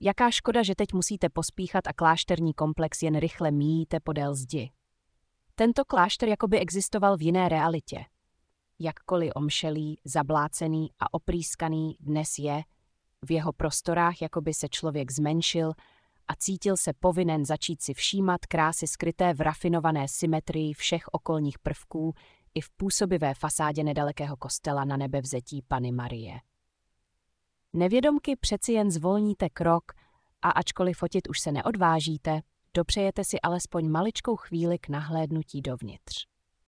Jaká škoda, že teď musíte pospíchat a klášterní komplex jen rychle míjíte podél zdi. Tento klášter jakoby existoval v jiné realitě. Jakkoliv omšelý, zablácený a oprýskaný dnes je, v jeho prostorách jakoby se člověk zmenšil a cítil se povinen začít si všímat krásy skryté v rafinované symetrii všech okolních prvků i v působivé fasádě nedalekého kostela na Nebevzetí Panny Marie. Nevědomky přeci jen zvolníte krok a ačkoliv fotit už se neodvážíte, dopřejete si alespoň maličkou chvíli k nahlédnutí dovnitř.